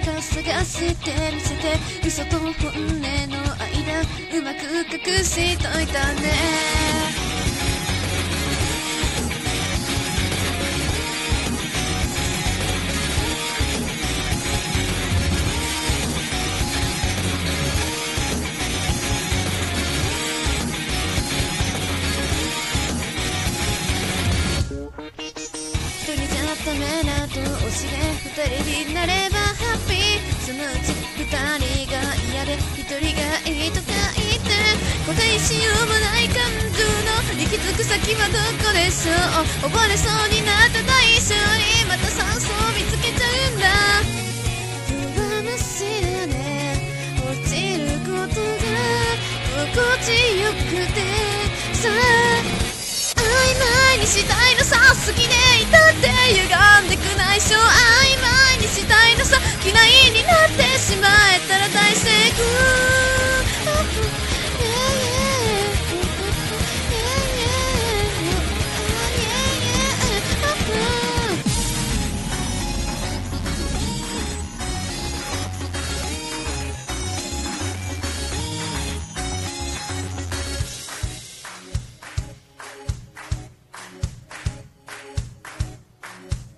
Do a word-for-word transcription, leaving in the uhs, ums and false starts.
か探してみせて、嘘と本音の間うまく隠しといたね。ダメな同士で二人になればハッピー、そのうち二人が嫌で一人がいいとか言って、答えしようもない感情の行き着く先はどこでしょう。溺れそうになった最初に